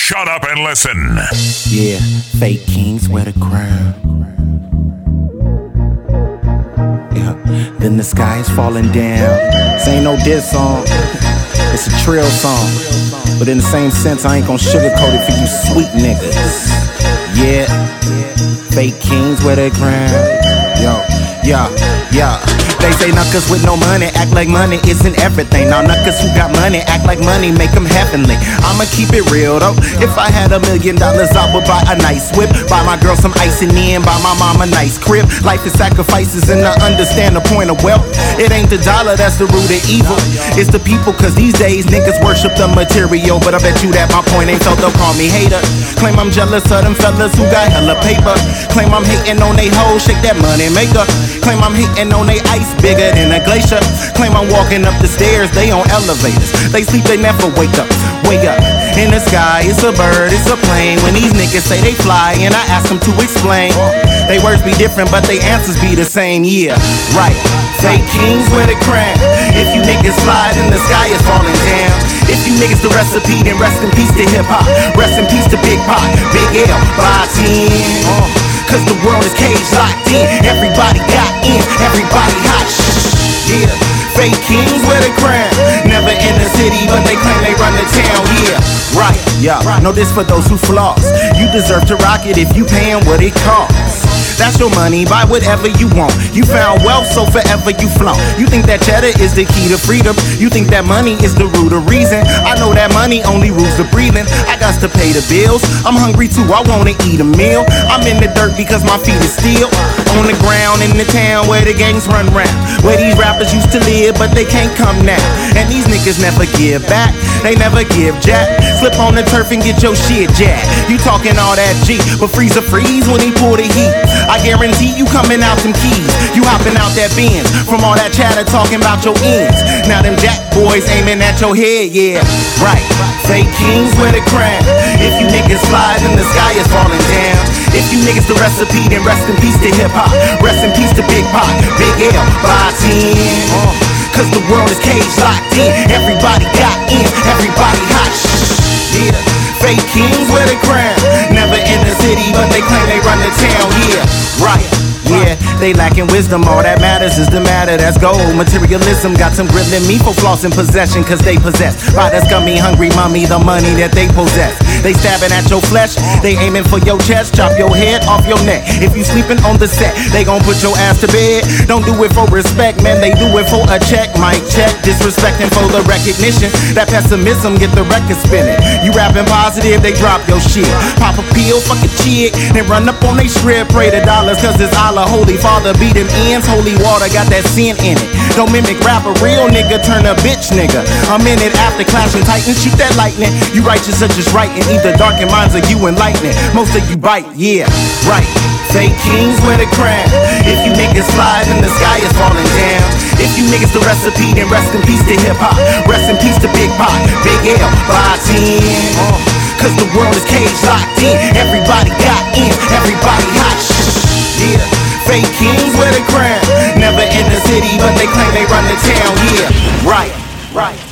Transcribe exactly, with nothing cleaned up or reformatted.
Shut up and listen. Yeah, fake kings wear the crown. Yeah, then the sky is falling down. This ain't no diss song, it's a trill song. But in the same sense, I ain't gon' sugarcoat it for you sweet niggas. Yeah, fake kings wear the crown. Yo, yeah, yeah. They say knuckers with no money act like money isn't everything. Now knuckers who got money act like money make them heavenly. I'ma keep it real though. If I had a million dollars, I would buy a nice whip, buy my girl some ice and then buy my mom a nice crib. Life is sacrifices and I understand the point of wealth. It ain't the dollar that's the root of evil, it's the people, cause these days niggas worship the material. But I bet you that my point ain't so they'll call me hater. Claim I'm jealous of them fellas who got hella paper. Claim I'm hating on they hoes, shake that money maker. Claim I'm hating on they ice bigger than a glacier. Claim I'm walking up the stairs, they on elevators. They sleep, they never wake up. Wake up, in the sky, it's a bird, it's a plane. When these niggas say they fly and I ask them to explain, they words be different but they answers be the same. Yeah, right, fake kings wear the crown. If you niggas fly then the sky is falling down. If you niggas the recipe then rest in peace to hip hop. Rest in peace to Big Pop, Big L, by ten. Cause the world is cage locked in. Everybody got in, everybody hot. Yeah, fake kings wear the crown. Never in the city, but they claim they run the town. Yeah, right. Yeah, know this for those who floss. You deserve to rock it if you paying what it costs. That's your money, buy whatever you want. You found wealth, so forever you flaunt. You think that cheddar is the key to freedom. You think that money is the root of reason. I know that money only rules the breathing. I got to pay the bills, I'm hungry too, I wanna eat a meal. I'm in the dirt because my feet are still on the ground in the town where the gangs run round, where these rappers used to live but they can't come now. And these niggas never give back, they never give jack. Slip on the turf and get your shit jacked. You talking all that G, but freezer freeze when he pull the heat. I guarantee you coming out them keys. You hopping out that Benz from all that chatter talking about your ends. Now them jack boys aiming at your head, yeah, right. Fake kings wear the crown. If you niggas fly then the sky is falling down. If you niggas the recipe then rest in peace to hip hop. Rest in peace to Big Pop, Big L, by ten. Cause the world is cage locked in. Everybody got in, everybody hot. Yeah, fake kings wear the crown. Never in the city but they claim they run the town. Yeah, right. Yeah, they lacking wisdom, all that matters is the matter that's gold. Materialism got some grilling me for floss in possession, cause they possess by that scummy, hungry mummy, the money that they possess. They stabbing at your flesh, they aiming for your chest, chop your head off your neck. If you sleeping on the set, they gon' put your ass to bed. Don't do it for respect, man, they do it for a check. Mic check, disrespecting for the recognition. That pessimism get the record spinning. You rapping positive, they drop your shit. Pop a pill, fuck a chick, then run up on they strip. Pray the dollars, cause it's Allah. Holy Father beat them ends, holy water got that sin in it. Don't mimic rap, a real nigga turn a bitch nigga. A minute after clashing titans, shoot that lightning. You righteous or just right, and either darken minds or you enlightening. Most of you bite, yeah, right. Fake kings wear the crown. If you niggas fly then the sky is falling down. If you niggas the recipe then rest in peace to hip hop. Rest in peace to Big Pop, Big L, by ten. Cause the world is cage locked in. Everybody got in, everybody hot. Yeah, fake kings wear the crown. Never in the city but they claim they run the town. Yeah, right, right.